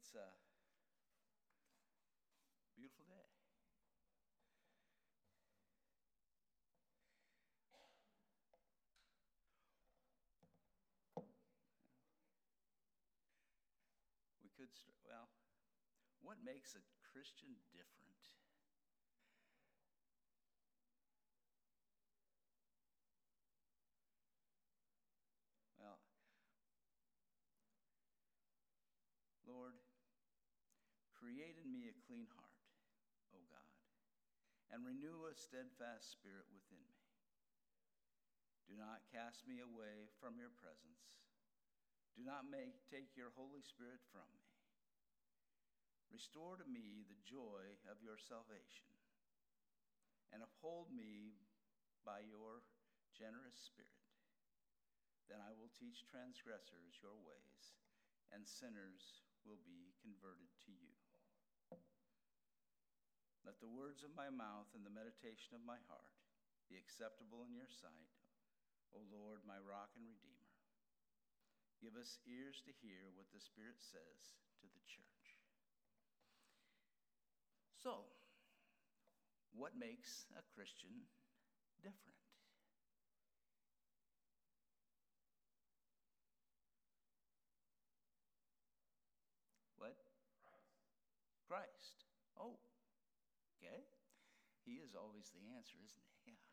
It's a beautiful day. We could, what makes a Christian different? Well, Lord, create in me a clean heart, O God, and renew a steadfast spirit within me. Do not cast me away from your presence. Do not take your Holy Spirit from me. Restore to me the joy of your salvation, and uphold me by your generous spirit. Then I will teach transgressors your ways, and sinners will be converted to you. Let the words of my mouth and the meditation of my heart be acceptable in your sight, O Lord, my rock and redeemer. Give us ears to hear what the Spirit says to the church. So, what makes a Christian different? What? Christ. Oh, okay. He is always the answer, isn't he? Yeah.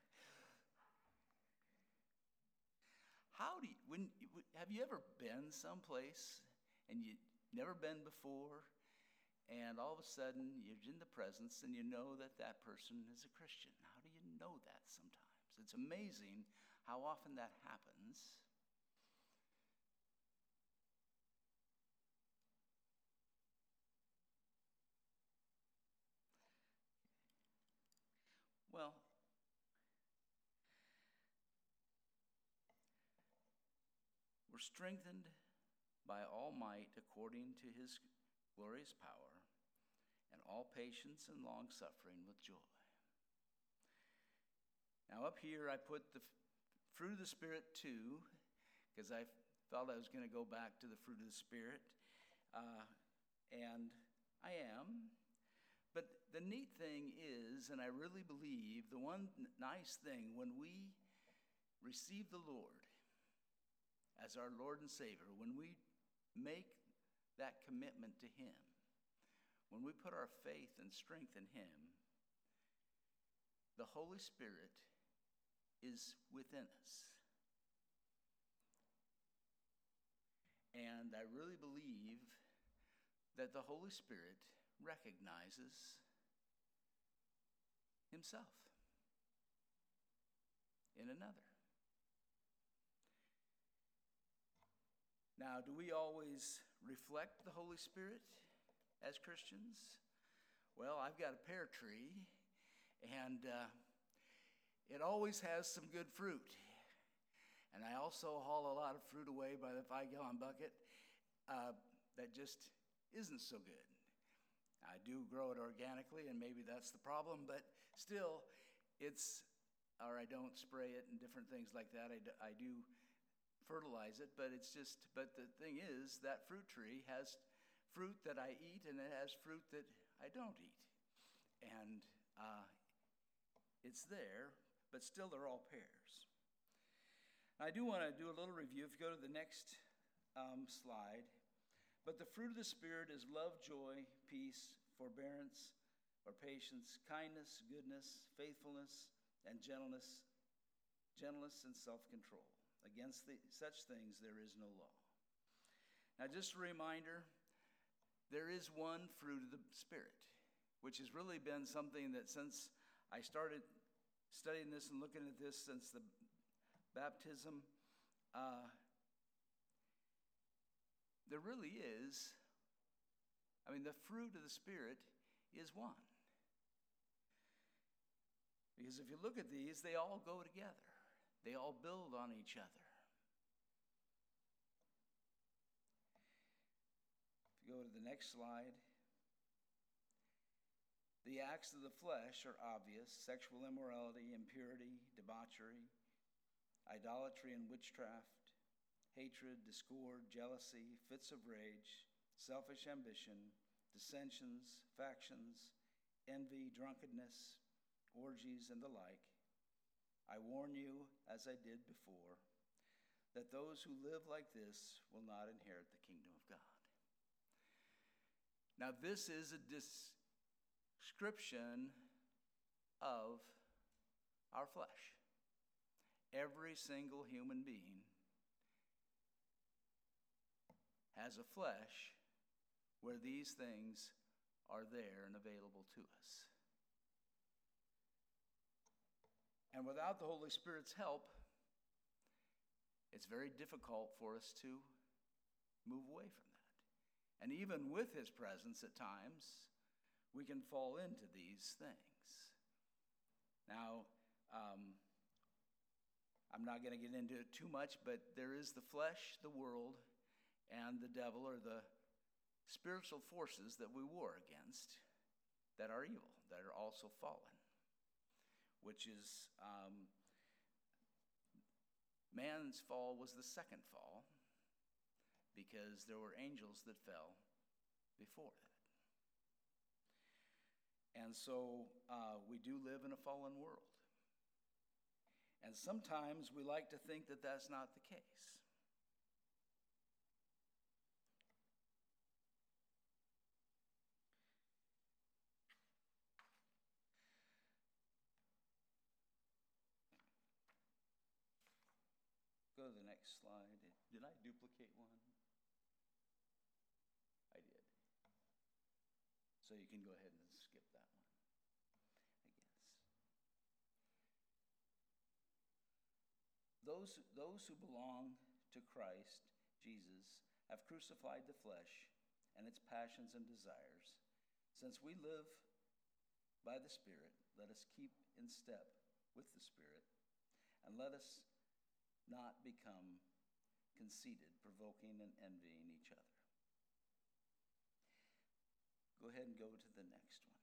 Have you ever been someplace and you've never been before, and all of a sudden you're in the presence and you know that that person is a Christian? How do you know that sometimes? It's amazing how often that happens. Well, we're strengthened by all might according to his glorious power, and all patience and long-suffering with joy. Now up here I put the fruit of the Spirit too, because I felt I was going to go back to the fruit of the Spirit, and I am. But the neat thing is, and I really believe, the one nice thing, when we receive the Lord as our Lord and Savior, when we make that commitment to him, when we put our faith and strength in him, the Holy Spirit is within us. And I really believe that the Holy Spirit recognizes himself in another. Now, do we always reflect the Holy Spirit as Christians? Well, I've got a pear tree, and it always has some good fruit. And I also haul a lot of fruit away by the 5-gallon bucket that just isn't so good. I do grow it organically, and maybe that's the problem, but still, I don't spray it and different things like that. I do fertilize it, but the thing is, that fruit tree has fruit that I eat, and it has fruit that I don't eat. And it's there, but still they're all pears. I do want to do a little review. If you go to the next slide. But the fruit of the Spirit is love, joy, peace, forbearance, or patience, kindness, goodness, faithfulness, and gentleness and self-control. Against such things there is no law. Now, just a reminder, there is one fruit of the Spirit, which has really been something that since I started studying this and looking at this since the baptism, there really is, the fruit of the Spirit is one. Because if you look at these, they all go together. They all build on each other. If you go to the next slide, the acts of the flesh are obvious: sexual immorality, impurity, debauchery, idolatry and witchcraft, hatred, discord, jealousy, fits of rage, selfish ambition, dissensions, factions, envy, drunkenness, orgies, and the like. I warn you, as I did before, that those who live like this will not inherit the kingdom of God. Now, this is a description of our flesh. Every single human being has a flesh where these things are there and available to us. And without the Holy Spirit's help, it's very difficult for us to move away from that. And even with his presence at times, we can fall into these things. Now, I'm not going to get into it too much, but there is the flesh, the world, and the devil, or the spiritual forces that we war against that are evil, that are also fallen, which is man's fall was the second fall because there were angels that fell before that. And so we do live in a fallen world. And sometimes we like to think that that's not the case. Go to the next slide. Did I duplicate one? I did. So you can go ahead and skip that one, I guess. Those who belong to Christ Jesus have crucified the flesh and its passions and desires. Since we live by the Spirit, let us keep in step with the Spirit, and let us not become conceited, provoking and envying each other. Go ahead and go to the next one.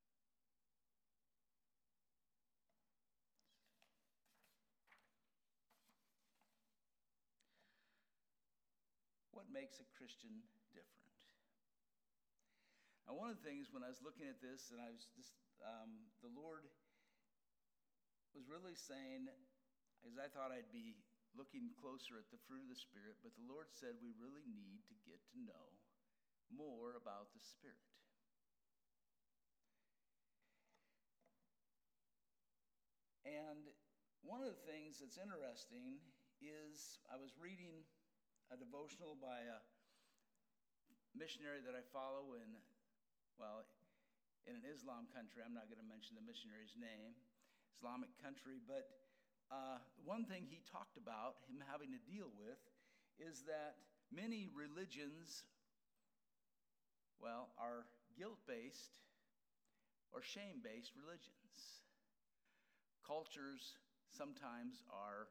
What makes a Christian different? Now, one of the things when I was looking at this, and I was just, the Lord was really saying, as I thought I'd be looking closer at the fruit of the Spirit, but the Lord said we really need to get to know more about the Spirit. And one of the things that's interesting is I was reading a devotional by a missionary that I follow in an Islam country. I'm not going to mention the missionary's name, Islamic country, but one thing he talked about, him having to deal with, is that many religions, are guilt-based or shame-based religions. Cultures sometimes are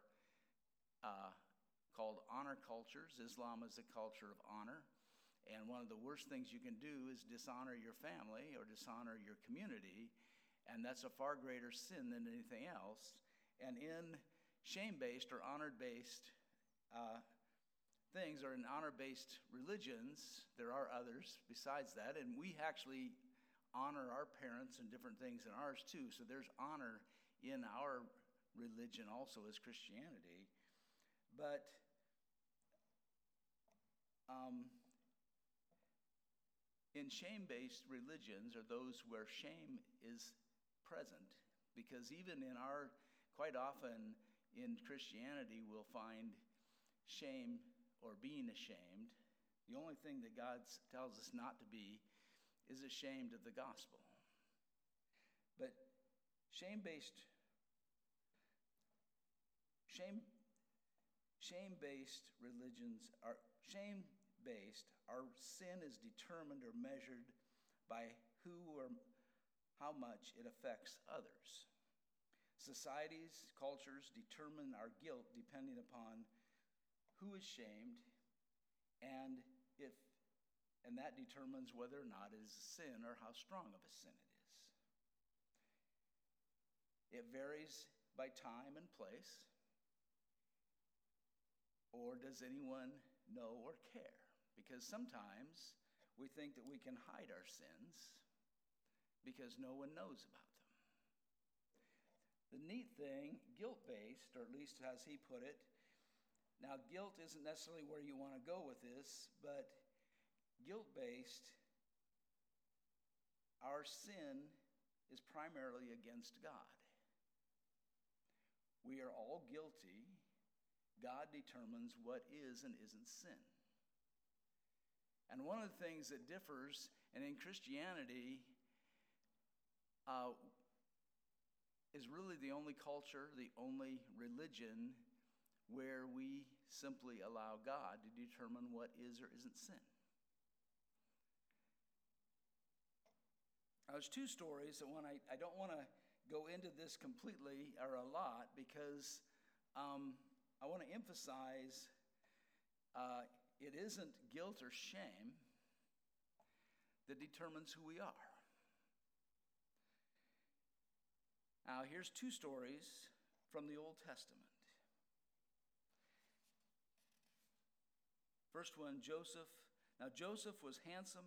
called honor cultures. Islam is a culture of honor. And one of the worst things you can do is dishonor your family or dishonor your community. And that's a far greater sin than anything else. And in shame-based or honor-based things, or in honor-based religions, there are others besides that. And we actually honor our parents and different things in ours too. So there's honor in our religion also as Christianity. But in shame-based religions are those where shame is present, because even in our, quite often in Christianity, we'll find shame or being ashamed. The only thing that God tells us not to be is ashamed of the gospel. But shame-based religions are shame-based. Our sin is determined or measured by who or how much it affects others. Societies, cultures determine our guilt depending upon who is shamed, and that determines whether or not it is a sin or how strong of a sin it is. It varies by time and place. Or does anyone know or care? Because sometimes we think that we can hide our sins because no one knows about them. The neat thing, guilt-based, or at least as he put it, now guilt isn't necessarily where you want to go with this, but guilt-based, our sin is primarily against God. We are all guilty. God determines what is and isn't sin. And one of the things that differs, and in Christianity, is really the only culture, the only religion where we simply allow God to determine what is or isn't sin. Now, there's two stories, and one I don't want to go into this completely or a lot because I want to emphasize it isn't guilt or shame that determines who we are. Now, here's two stories from the Old Testament. First one, Joseph. Now, Joseph was handsome.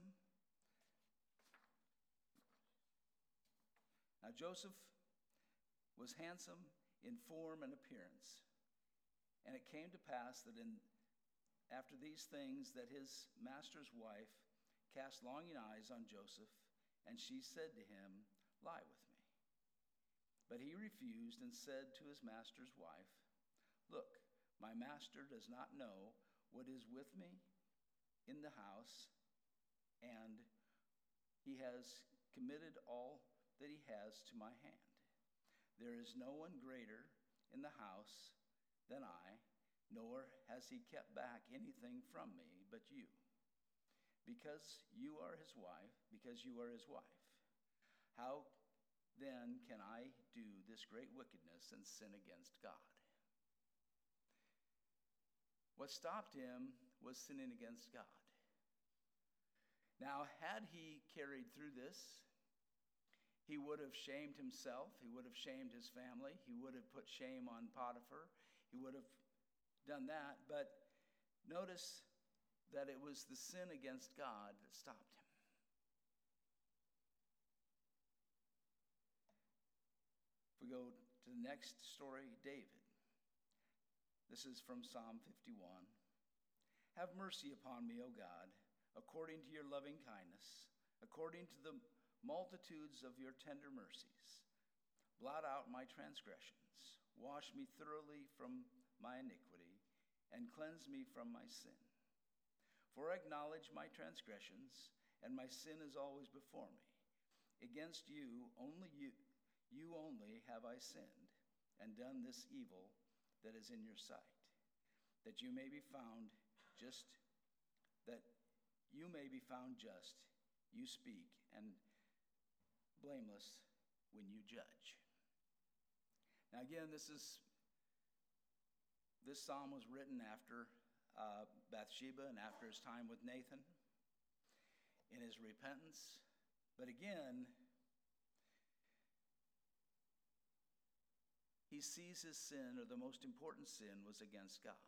Now, Joseph was handsome in form and appearance. And it came to pass that after these things that his master's wife cast longing eyes on Joseph, and she said to him, "Lie with me." But he refused and said to his master's wife, "Look, my master does not know what is with me in the house, and he has committed all that he has to my hand. There is no one greater in the house than I, nor has he kept back anything from me but you, because you are his wife. How then can I do this great wickedness and sin against God?" What stopped him was sinning against God. Now, had he carried through this, he would have shamed himself. He would have shamed his family. He would have put shame on Potiphar. He would have done that. But notice that it was the sin against God that stopped him. If we go to the next story, David. This is from Psalm 51. "Have mercy upon me, O God, according to your loving kindness, according to the multitudes of your tender mercies. Blot out my transgressions. Wash me thoroughly from my iniquity, and cleanse me from my sin. For I acknowledge my transgressions, and my sin is always before me. Against you only have I sinned, and done this evil that is in your sight, that you may be found just, you speak, and blameless when you judge." Now again, this psalm was written after Bathsheba and after his time with Nathan in his repentance. But again, he sees his sin, or the most important sin, was against God.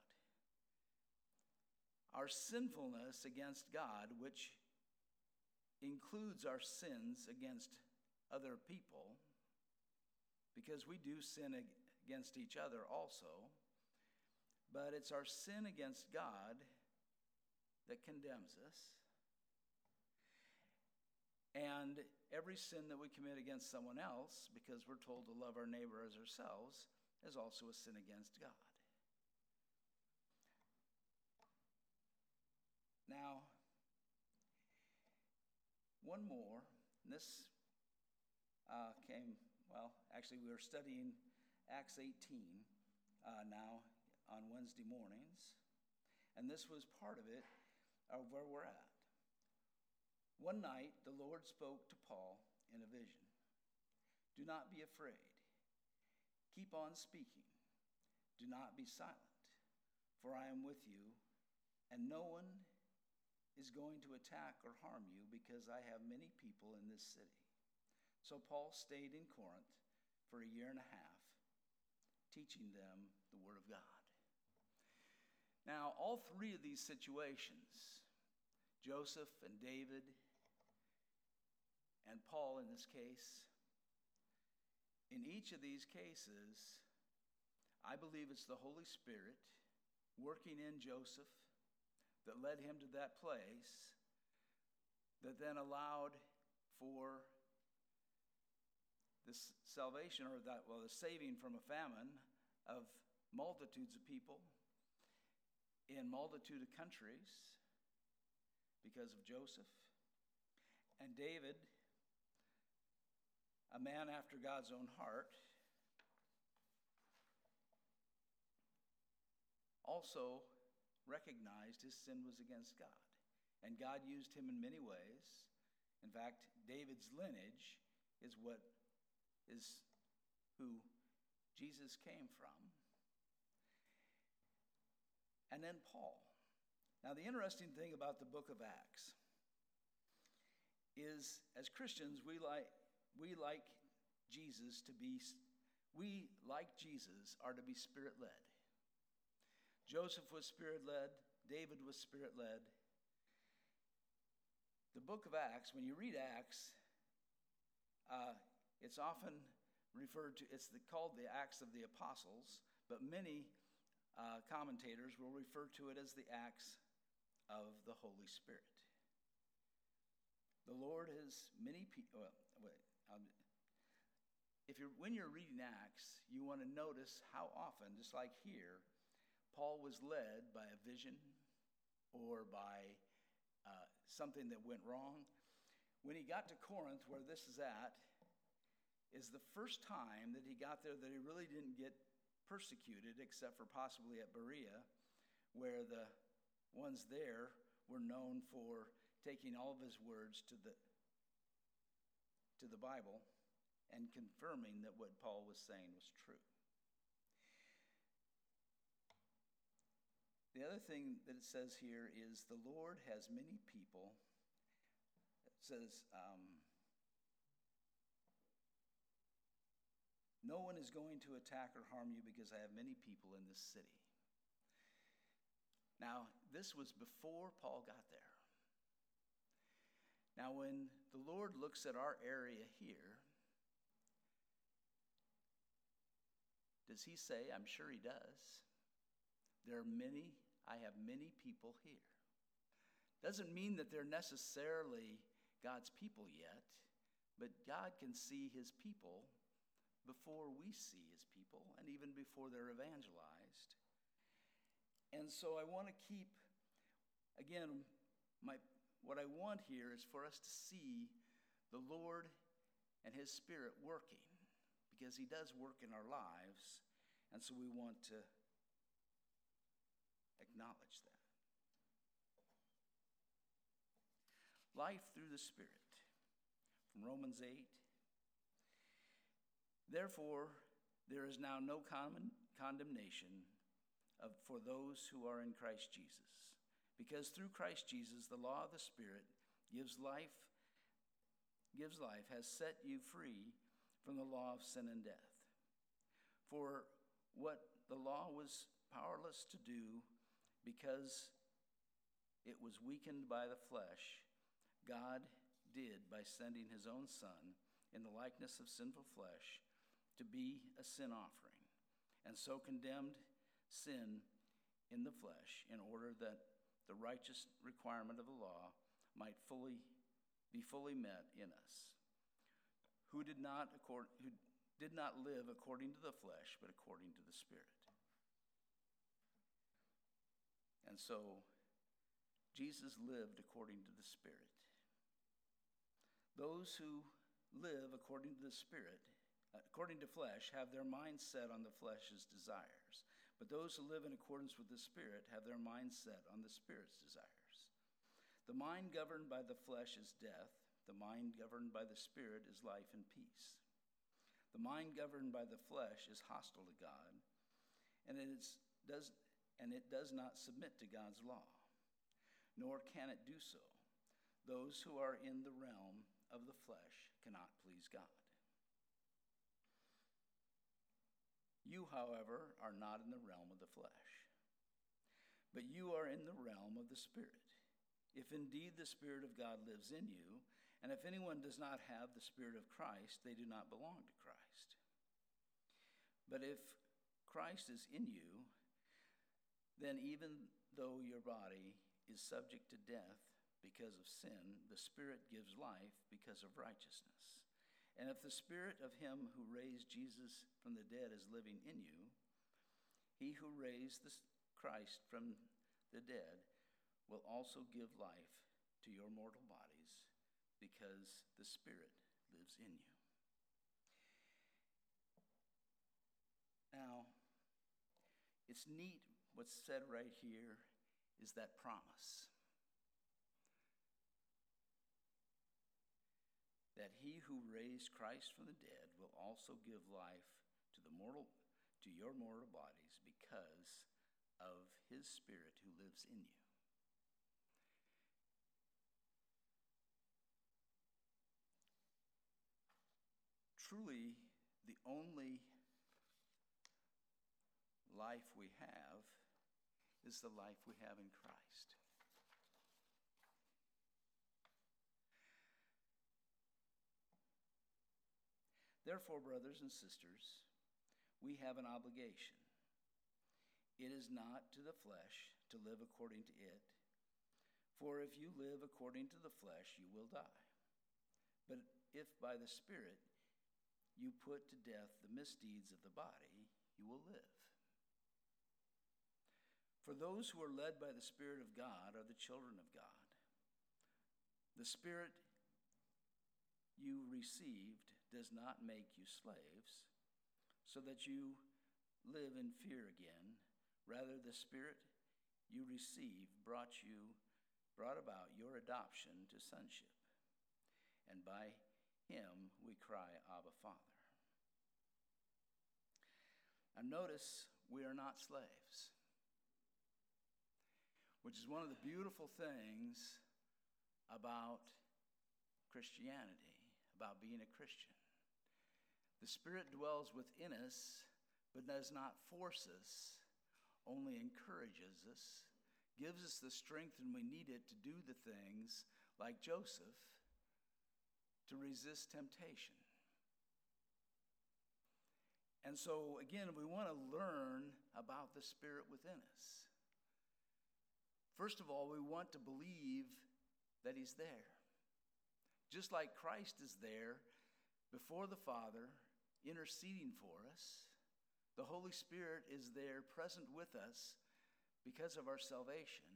Our sinfulness against God, which includes our sins against other people, because we do sin against each other also, but it's our sin against God that condemns us. And every sin that we commit against someone else, because we're told to love our neighbor as ourselves, is also a sin against God. Now, one more, and this we were studying Acts 18 now on Wednesday mornings, and this was part of it, of where we're at. One night, the Lord spoke to Paul in a vision. "Do not be afraid. Keep on speaking. Do not be silent, for I am with you, and no one is going to attack or harm you, because I have many people in this city." So Paul stayed in Corinth for a year and a half, teaching them the Word of God. Now, all three of these situations, Joseph and David and Paul in this case. In each of these cases, I believe it's the Holy Spirit working in Joseph that led him to that place, that then allowed for this salvation, or the saving from a famine of multitudes of people in multitude of countries because of Joseph. And David, a man after God's own heart, also recognized his sin was against God. And God used him in many ways. In fact, David's lineage is who Jesus came from. And then Paul. Now, the interesting thing about the book of Acts is, as Christians, we like Jesus are to be Spirit-led. Joseph was Spirit-led. David was Spirit-led. The book of Acts, when you read Acts, it's often referred to, called the Acts of the Apostles, but many commentators will refer to it as the Acts of the Holy Spirit. The Lord has many people. When you're reading Acts, you want to notice how often, just like here, Paul was led by a vision or by something that went wrong. When he got to Corinth, where this is at, is the first time that he got there that he really didn't get persecuted, except for possibly at Berea, where the ones there were known for taking all of his words to the Bible and confirming that what Paul was saying was true. The other thing that it says here is the Lord has many people. It says, no one is going to attack or harm you because I have many people in this city. Now, this was before Paul got there. Now, when the Lord looks at our area here, does he say, I'm sure he does, I have many people here? Doesn't mean that they're necessarily God's people yet, but God can see his people before we see his people, and even before they're evangelized. And so I want to keep, again, what I want here is for us to see the Lord and his Spirit working, because he does work in our lives, and so we want to acknowledge that. Life through the Spirit. From Romans 8. Therefore, there is now no condemnation for those who are in Christ Jesus. Because through Christ Jesus, the law of the Spirit gives life, has set you free from the law of sin and death. For what the law was powerless to do, because it was weakened by the flesh, God did by sending his own Son in the likeness of sinful flesh to be a sin offering, and so condemned sin in the flesh in order that the righteous requirement of the law might be fully met in us, who did not live according to the flesh, but according to the Spirit. And so Jesus lived according to the Spirit. Those who live according to the Spirit, according to flesh, have their mind set on the flesh's desires. But those who live in accordance with the Spirit have their mind set on the Spirit's desires. The mind governed by the flesh is death. The mind governed by the Spirit is life and peace. The mind governed by the flesh is hostile to God, and it does not submit to God's law, nor can it do so. Those who are in the realm of the flesh cannot please God. You, however, are not in the realm of the flesh, but you are in the realm of the Spirit, if indeed the Spirit of God lives in you, and if anyone does not have the Spirit of Christ, they do not belong to Christ. But if Christ is in you, then even though your body is subject to death because of sin, the Spirit gives life because of righteousness. And if the Spirit of him who raised Jesus from the dead is living in you, he who raised Christ from the dead will also give life to your mortal bodies because the Spirit lives in you. Now, it's neat what's said right here is that promise. That he who raised Christ from the dead will also give life to your mortal bodies because of his Spirit who lives in you. Truly, the only life we have is the life we have in Christ. Therefore, brothers and sisters, we have an obligation. It is not to the flesh to live according to it, for if you live according to the flesh, you will die. But if by the Spirit you put to death the misdeeds of the body, you will live. For those who are led by the Spirit of God are the children of God. The Spirit you received does not make you slaves, so that you live in fear again. Rather, the Spirit you received brought about your adoption to sonship. And by him we cry, Abba, Father. Now notice, we are not slaves, which is one of the beautiful things about Christianity, about being a Christian. The Spirit dwells within us, but does not force us, only encourages us, gives us the strength when we need it to do the things, like Joseph, to resist temptation. And so, again, we want to learn about the Spirit within us. First of all, we want to believe that he's there. Just like Christ is there before the Father, interceding for us, the Holy Spirit is there present with us because of our salvation.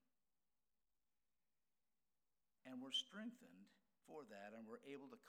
And we're strengthened for that, and we're able to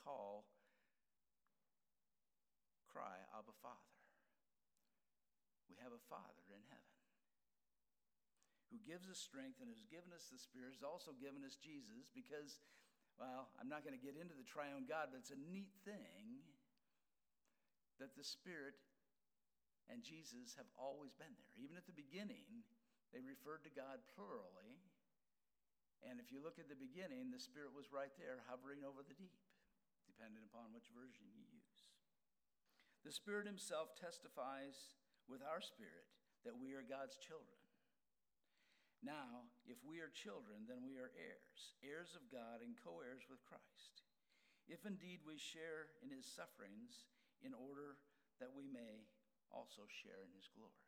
cry, Abba, Father. We have a Father in heaven who gives us strength and has given us the Spirit, has also given us Jesus because, well, I'm not going to get into the triune God, but it's a neat thing that the Spirit and Jesus have always been there. Even at the beginning, they referred to God plurally. And if you look at the beginning, the Spirit was right there hovering over the deep, depending upon which version you use. The Spirit himself testifies with our spirit that we are God's children. Now, if we are children, then we are heirs, heirs of God and co-heirs with Christ, if indeed we share in his sufferings, in order that we may also share in his glory.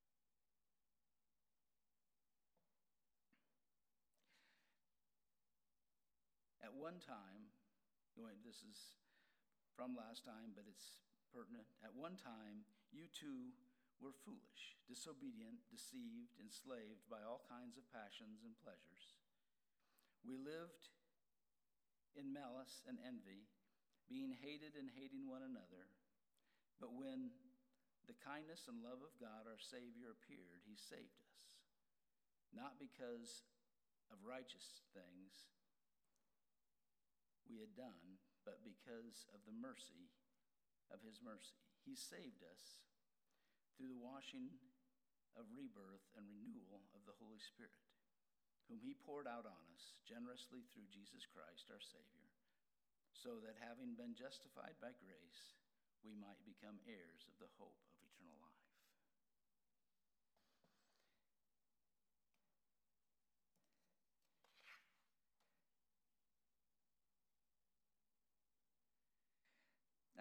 At one time, this is from last time, but it's pertinent. At one time, you too were foolish, disobedient, deceived, enslaved by all kinds of passions and pleasures. We lived in malice and envy, being hated and hating one another. But when the kindness and love of God, our Savior, appeared, he saved us, not because of righteous things we had done, but because of the mercy of his mercy. He saved us through the washing of rebirth and renewal of the Holy Spirit, whom he poured out on us generously through Jesus Christ, our Savior, so that having been justified by grace, we might become heirs of the hope of eternal life.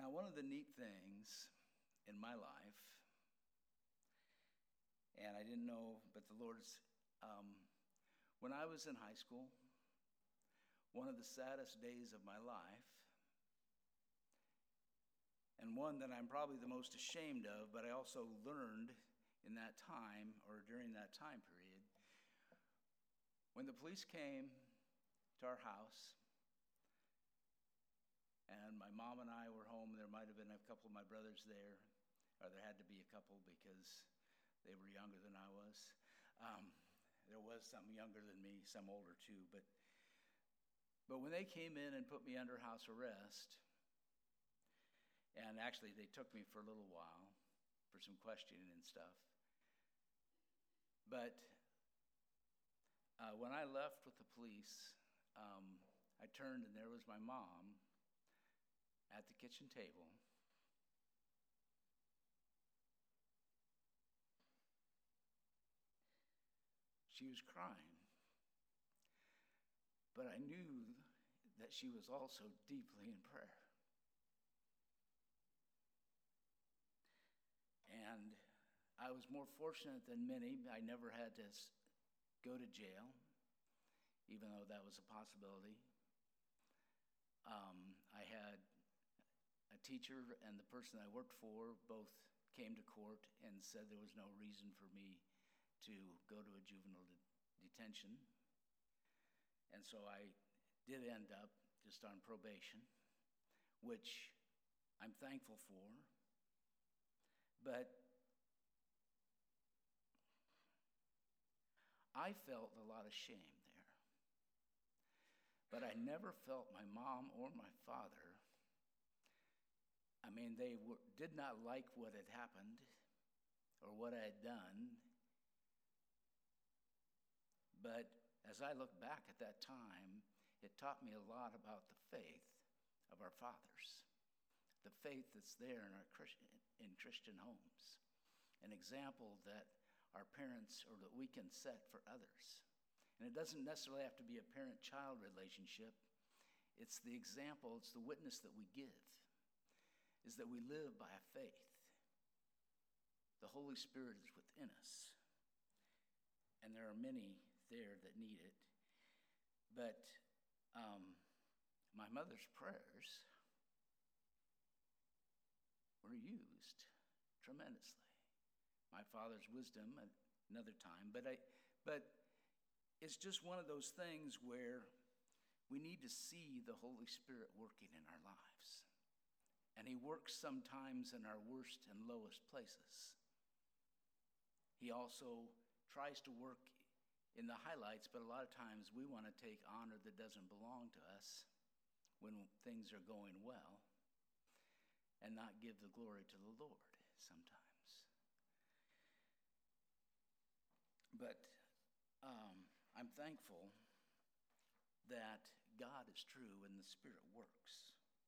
Now, one of the neat things in my life, and I didn't know, but the Lord's, when I was in high school, one of the saddest days of my life, and one that I'm probably the most ashamed of, but I also learned in that time, or during that time period, when the police came to our house, and my mom and I were home. There might have been a couple of my brothers there, or there had to be a couple because they were younger than I was. There was some younger than me, some older too. But when they came in and put me under house arrest, and actually they took me for a little while for some questioning and stuff. But when I left with the police, I turned and there was my mom at the kitchen table. She was crying, but I knew that she was also deeply in prayer. And I was more fortunate than many. I never had to go to jail, even though that was a possibility. I had a teacher and the person I worked for both came to court and said there was no reason for me to go to a juvenile detention. And so I did end up just on probation, which I'm thankful for. But I felt a lot of shame there. But I never felt my mom or my father. I mean, they did not like what had happened or what I had done. But as I look back at that time, it taught me a lot about the faith of our fathers, the faith that's there in Christian homes, an example that our parents or that we can set for others. And it doesn't necessarily have to be a parent-child relationship. It's the example, it's the witness that we give, is that we live by a faith. The Holy Spirit is within us. And there are many there that need it. But my mother's prayers were used tremendously. My father's wisdom another time. But it's just one of those things where we need to see the Holy Spirit working in our lives. And he works sometimes in our worst and lowest places. He also tries to work in the highlights, but a lot of times we want to take honor that doesn't belong to us when things are going well and not give the glory to the Lord sometimes. But I'm thankful that God is true and the Spirit works.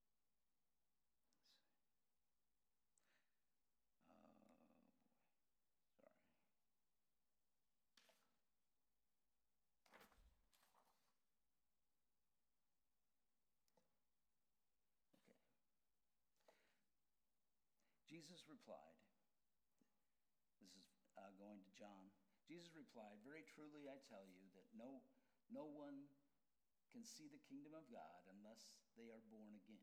Jesus replied, this is going to John. Jesus replied, "Very truly I tell you that no one can see the kingdom of God unless they are born again."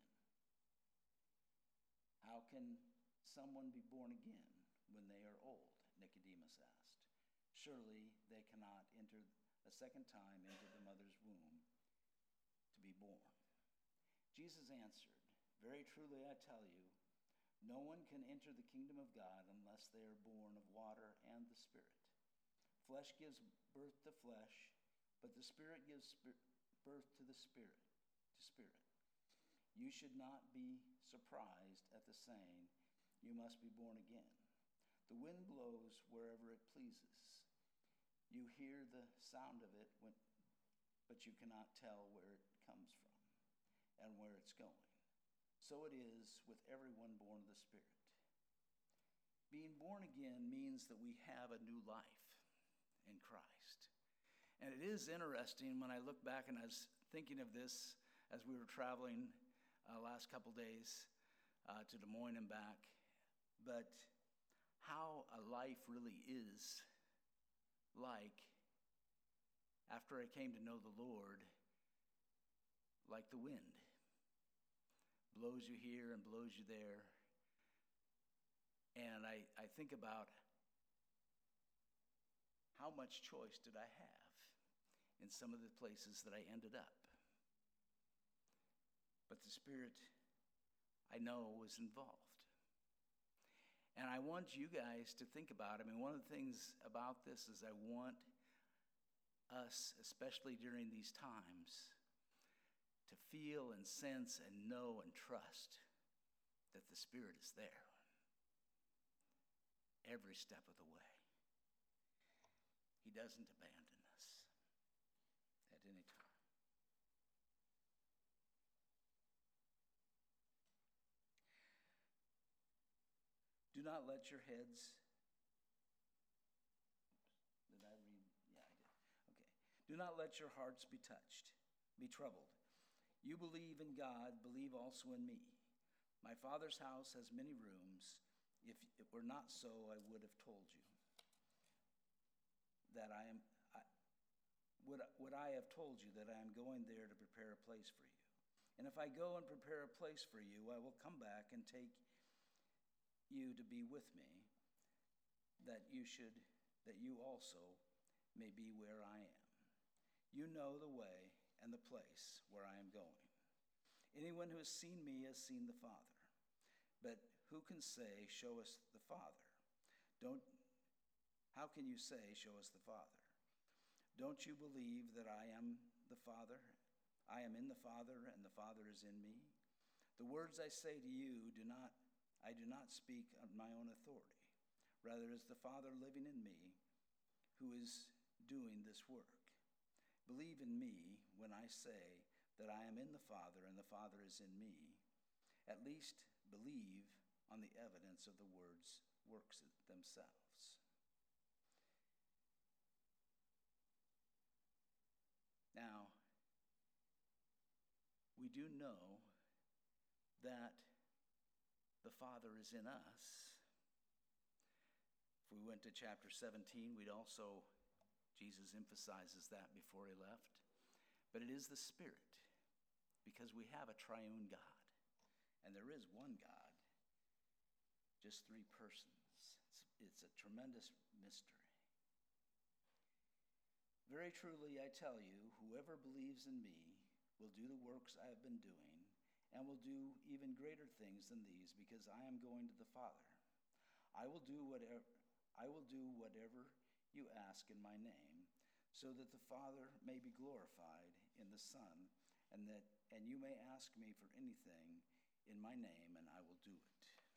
"How can someone be born again when they are old?" Nicodemus asked. "Surely they cannot enter a second time into the mother's womb to be born." Jesus answered, "Very truly I tell you, no one can enter the kingdom of God unless they are born of water and the Spirit. Flesh gives birth to flesh, but the Spirit gives birth to the Spirit. You should not be surprised at the saying, 'You must be born again.' The wind blows wherever it pleases. You hear the sound of it, but you cannot tell where it comes from and where it's going. So it is with everyone born of the Spirit." Being born again means that we have a new life in Christ. And it is interesting when I look back, and I was thinking of this as we were traveling last couple days. to Des Moines and back. But how a life really is like after I came to know the Lord, like the wind. Blows you here and blows you there. And I think about how much choice did I have in some of the places that I ended up. But the Spirit, I know, was involved. And I want you guys to think about it. I mean, one of the things about this is I want us, especially during these times, to feel and sense and know and trust that the Spirit is there every step of the way. He doesn't abandon us at any time. Do not let your heads... Did I read? Yeah, I did. Okay. Do not let your hearts be troubled. You believe in God, believe also in me. My Father's house has many rooms. If it were not so, I would have told you that would I have told you that I am going there to prepare a place for you. And if I go and prepare a place for you, I will come back and take you to be with me, that you also may be where I am. You know the way and the place where I am going. Anyone who has seen me has seen the Father. But who can say, show us the Father? How can you say, show us the Father? Don't you believe that I am the Father? I am in the Father, and the Father is in me. The words I say to you I do not speak on my own authority. Rather, it is the Father living in me who is doing this work. Believe in me when I say that I am in the Father and the Father is in me. At least believe on the evidence of the works themselves. Now, we do know that the Father is in us. If we went to chapter 17, Jesus emphasizes that before he left. But it is the Spirit, because we have a triune God. And there is one God, just three persons. It's a tremendous mystery. Very truly, I tell you, whoever believes in me will do the works I have been doing, and will do even greater things than these, because I am going to the Father. I will do whatever you ask in my name, so that the Father may be glorified in the Son, and you may ask me for anything in my name, and I will do it.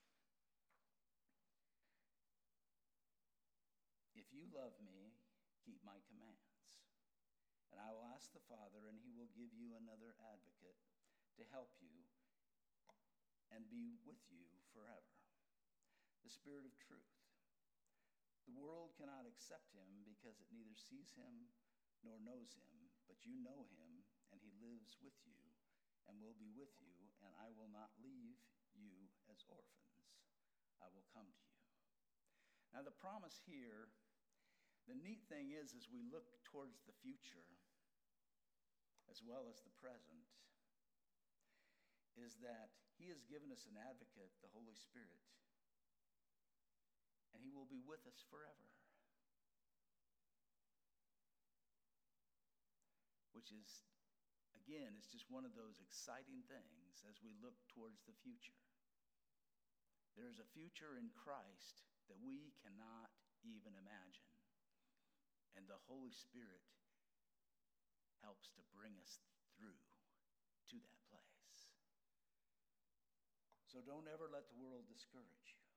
If you love me, keep my commands. And I will ask the Father, and he will give you another advocate to help you and be with you forever, the Spirit of truth. The world cannot accept him because it neither sees him nor knows him, but you know him, and he lives with you and will be with you, and I will not leave you as orphans. I will come to you. Now the promise here, the neat thing is, as we look towards the future as well as the present, is that he has given us an advocate, the Holy Spirit, and he will be with us forever. Which is, again, it's just one of those exciting things as we look towards the future. There is a future in Christ that we cannot even imagine. And the Holy Spirit helps to bring us through to that place. So don't ever let the world discourage you.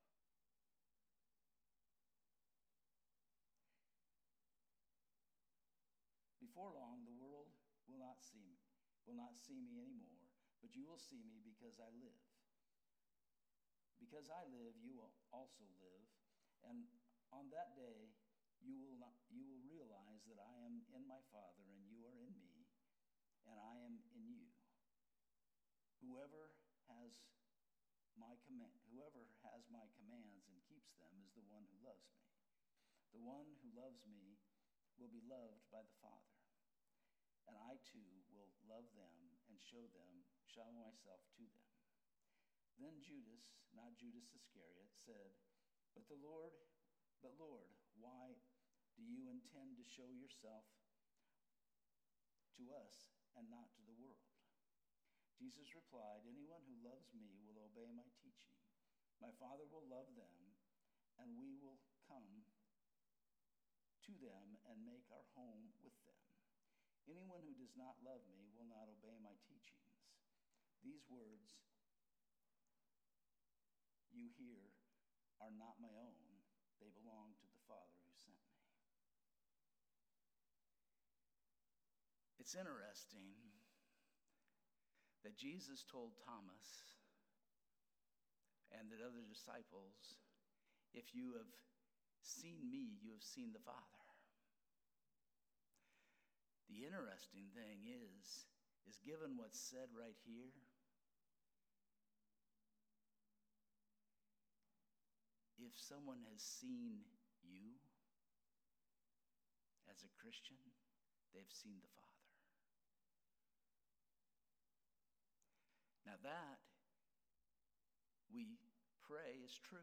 Before long, the world will not see me anymore, but you will see me because I live. Because I live, you will also live, and on that day you will realize that I am in my Father, and you are in me, and I am in you. Whoever has my whoever has my commands and keeps them is the one who loves me. The one who loves me will be loved by the Father. And I too will love them and show myself to them. Then Judas, not Judas Iscariot, said, But Lord, why do you intend to show yourself to us and not to the world? Jesus replied, Anyone who loves me will obey my teaching. My Father will love them, and we will come to them and make our home with them. Anyone who does not love me will not obey my teachings. These words you hear are not my own. They belong to the Father who sent me. It's interesting that Jesus told Thomas and the other disciples, if you have seen me, you have seen the Father. The interesting thing is given what's said right here, if someone has seen you as a Christian, they've seen the Father. Now that we pray is true.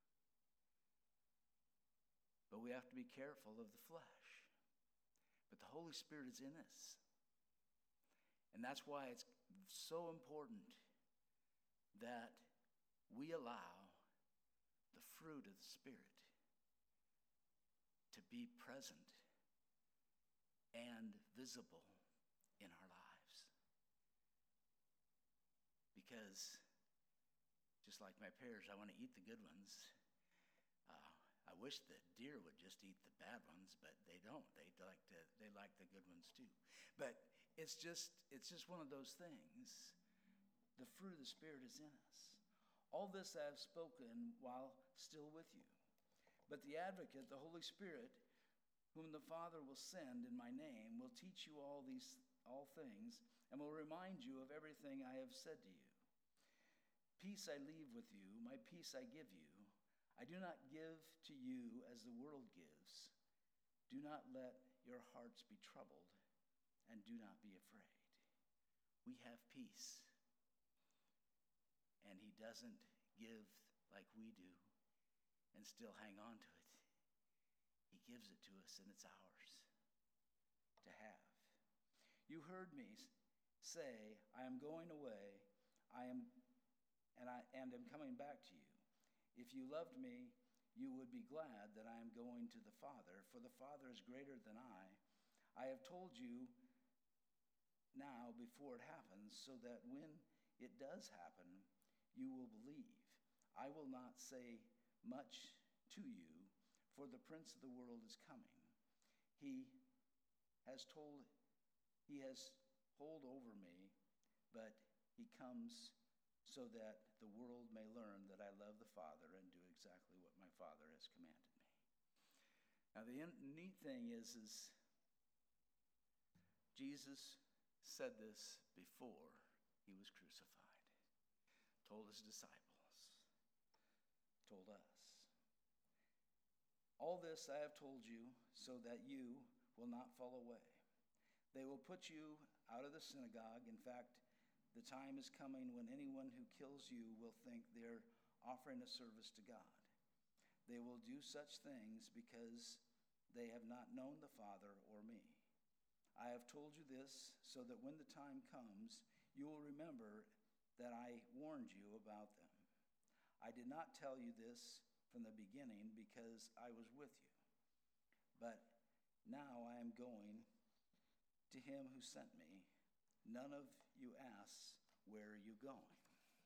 But we have to be careful of the flesh. But the Holy Spirit is in us. And that's why it's so important that we allow the fruit of the Spirit to be present and visible in our lives. Because just like my pears, I want to eat the good ones. I wish that deer would just eat the bad ones, but they don't. They like the good ones too. But it's just one of those things. The fruit of the Spirit is in us. All this I have spoken while still with you. But the Advocate, the Holy Spirit, whom the Father will send in my name, will teach you all things, and will remind you of everything I have said to you. Peace I leave with you, my peace I give you. I do not give to you as the world gives. Do not let your hearts be troubled, and do not be afraid. We have peace, and he doesn't give like we do and still hang on to it. He gives it to us, and it's ours to have. You heard me say, I am going away, and am coming back to you. If you loved me, you would be glad that I am going to the Father, for the Father is greater than I. I have told you now before it happens, so that when it does happen, you will believe. I will not say much to you, for the prince of the world is coming. He has hold over me, but he comes so that the world may learn that I love the Father and do exactly what my Father has commanded me. Now the neat thing is Jesus said this before he was crucified. Told his disciples. Told us. All this I have told you so that you will not fall away. They will put you out of the synagogue. In fact, the time is coming when anyone who kills you will think they're offering a service to God. They will do such things because they have not known the Father or me. I have told you this so that when the time comes, you will remember that I warned you about them. I did not tell you this from the beginning because I was with you. But now I am going to him who sent me. None of you asks, where are you going?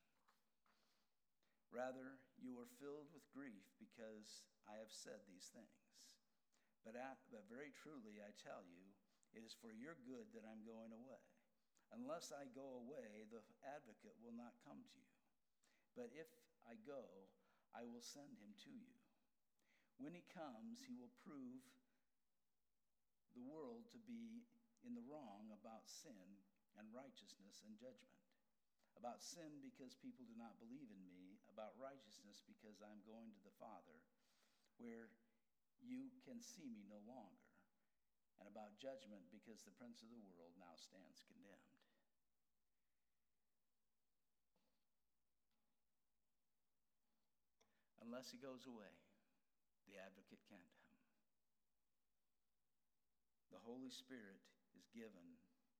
Rather, you are filled with grief because I have said these things. But very truly I tell you, it is for your good that I'm going away. Unless I go away, the Advocate will not come to you. But if I go, I will send him to you. When he comes, he will prove the world to be in the wrong about sin and righteousness and judgment. about sin because people do not believe in me, about righteousness because I'm going to the Father, where you can see me no longer, and about judgment because the prince of the world now stands condemned. Unless he goes away, the advocate can't come. The Holy Spirit is given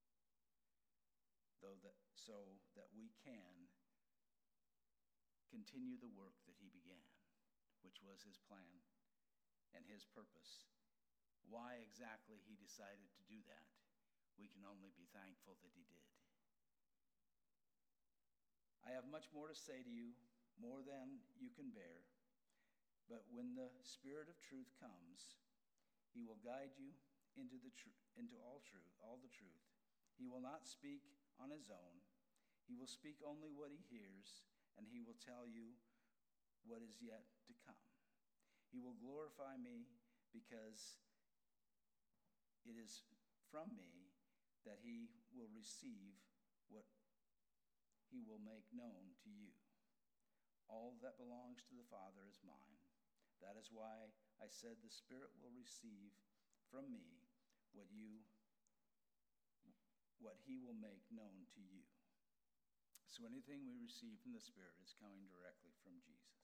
so that we can continue the work that he began, which was his plan and his purpose. Why exactly he decided to do that, we can only be thankful that he did. I have much more to say to you, more than you can bear. But when the Spirit of truth comes, he will guide you into all the truth. He will not speak on his own. He will speak only what he hears, and he will tell you what is yet to come. He will glorify me because it is from me that he will receive what he will make known to you. All that belongs to the Father is mine. That is why I said the Spirit will receive from me what he will make known to you. So anything we receive from the Spirit is coming directly from Jesus.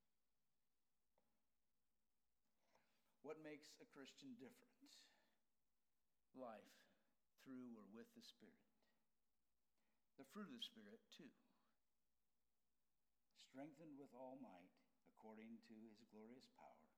What makes a Christian different? Life through or with the Spirit. The fruit of the Spirit, too. Strengthened with all might, according to his glorious power,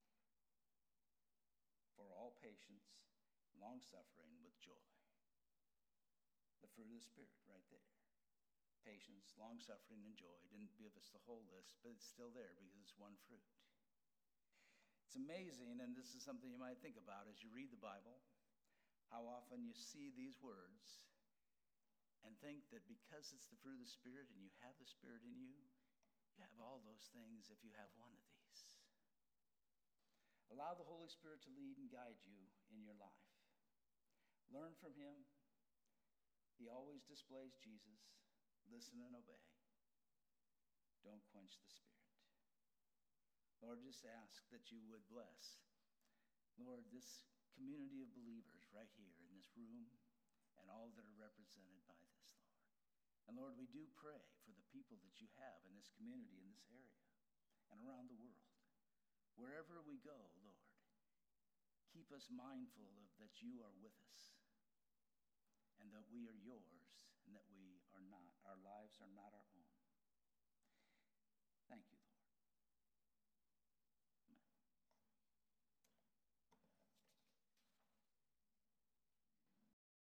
for all patience, long-suffering with joy. The fruit of the Spirit, right there. Patience, long-suffering, and joy. Didn't give us the whole list, but it's still there because it's one fruit. It's amazing, and this is something you might think about as you read the Bible, how often you see these words and think that because it's the fruit of the Spirit and you have the Spirit in you, you have all those things if you have one of these. Allow the Holy Spirit to lead and guide you in your life. Learn from him. He always displays Jesus. Listen and obey. Don't quench the Spirit. Lord, just ask that you would bless, Lord, this community of believers right here in this room and all that are represented by this, Lord. And Lord, we do pray for the people that you have in this community, in this area, and around the world. Wherever we go, Lord, keep us mindful of that you are with us and that we are yours and that our lives are not our own.